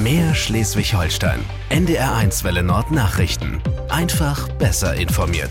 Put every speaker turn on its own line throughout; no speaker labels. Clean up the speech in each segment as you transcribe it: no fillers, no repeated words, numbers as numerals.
Mehr Schleswig-Holstein. NDR1 Welle Nord Nachrichten. Einfach besser informiert.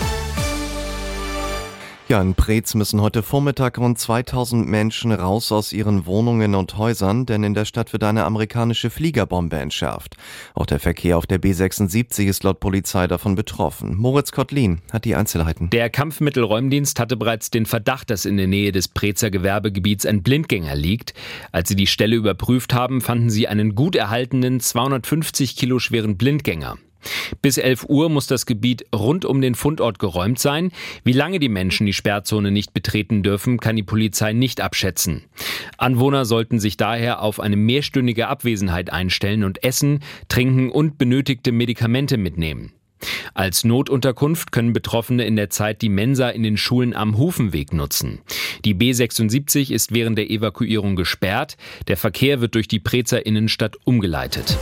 Ja, in Preetz müssen heute Vormittag rund 2000 Menschen raus aus ihren Wohnungen und Häusern, denn in der Stadt wird eine amerikanische Fliegerbombe entschärft. Auch der Verkehr auf der B76 ist laut Polizei davon betroffen. Moritz Kottlin hat die Einzelheiten.
Der Kampfmittelräumdienst hatte bereits den Verdacht, dass in der Nähe des Preetzer Gewerbegebiets ein Blindgänger liegt. Als sie die Stelle überprüft haben, fanden sie einen gut erhaltenen, 250 Kilo schweren Blindgänger. Bis 11 Uhr muss das Gebiet rund um den Fundort geräumt sein. Wie lange die Menschen die Sperrzone nicht betreten dürfen, kann die Polizei nicht abschätzen. Anwohner sollten sich daher auf eine mehrstündige Abwesenheit einstellen und Essen, Trinken und benötigte Medikamente mitnehmen. Als Notunterkunft können Betroffene in der Zeit die Mensa in den Schulen am Hufenweg nutzen. Die B76 ist während der Evakuierung gesperrt. Der Verkehr wird durch die Preetzer Innenstadt umgeleitet.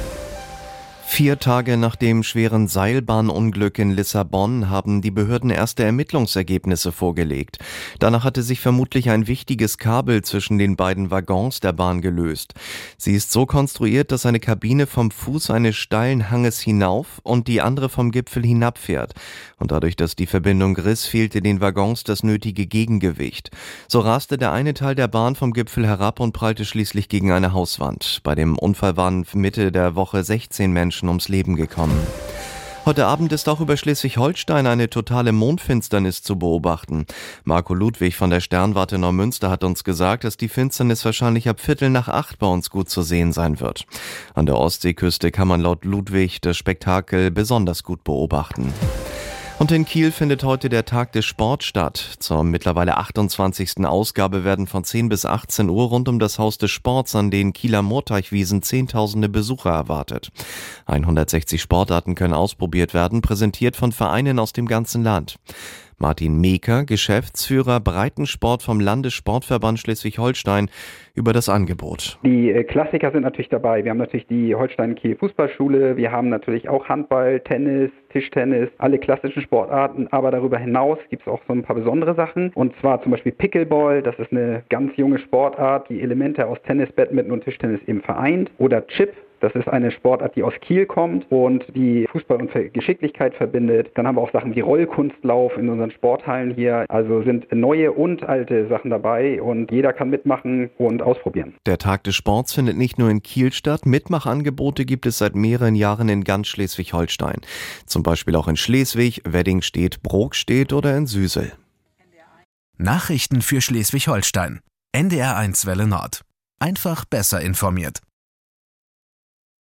4 Tage nach dem schweren Seilbahnunglück in Lissabon haben die Behörden erste Ermittlungsergebnisse vorgelegt. Danach hatte sich vermutlich ein wichtiges Kabel zwischen den beiden Waggons der Bahn gelöst. Sie ist so konstruiert, dass eine Kabine vom Fuß eines steilen Hanges hinauf und die andere vom Gipfel hinabfährt. Und dadurch, dass die Verbindung riss, fehlte den Waggons das nötige Gegengewicht. So raste der eine Teil der Bahn vom Gipfel herab und prallte schließlich gegen eine Hauswand. Bei dem Unfall waren Mitte der Woche 16 Menschen ums Leben gekommen. Heute Abend ist auch über Schleswig-Holstein eine totale Mondfinsternis zu beobachten. Marco Ludwig von der Sternwarte Neumünster hat uns gesagt, dass die Finsternis wahrscheinlich ab 7:45 bei uns gut zu sehen sein wird. An der Ostseeküste kann man laut Ludwig das Spektakel besonders gut beobachten. Und in Kiel findet heute der Tag des Sports statt. Zur mittlerweile 28. Ausgabe werden von 10 bis 18 Uhr rund um das Haus des Sports an den Kieler Moorteichwiesen Zehntausende Besucher erwartet. 160 Sportarten können ausprobiert werden, präsentiert von Vereinen aus dem ganzen Land. Martin Meeker, Geschäftsführer Breitensport vom Landessportverband Schleswig-Holstein, über das Angebot.
Die Klassiker sind natürlich dabei. Wir haben natürlich die Holstein-Kiel-Fußballschule, wir haben natürlich auch Handball, Tennis, Tischtennis, alle klassischen Sportarten, aber darüber hinaus gibt es auch so ein paar besondere Sachen. Und zwar zum Beispiel Pickleball, das ist eine ganz junge Sportart, die Elemente aus Tennis, Badminton und Tischtennis eben vereint. Oder Chip. Das ist eine Sportart, die aus Kiel kommt und die Fußball und Geschicklichkeit verbindet. Dann haben wir auch Sachen wie Rollkunstlauf in unseren Sporthallen hier. Also sind neue und alte Sachen dabei und jeder kann mitmachen und ausprobieren.
Der Tag des Sports findet nicht nur in Kiel statt. Mitmachangebote gibt es seit mehreren Jahren in ganz Schleswig-Holstein. Zum Beispiel auch in Schleswig, Weddingstedt, Brokstedt oder in Süsel.
Nachrichten für Schleswig-Holstein. NDR1 Welle Nord. Einfach besser informiert.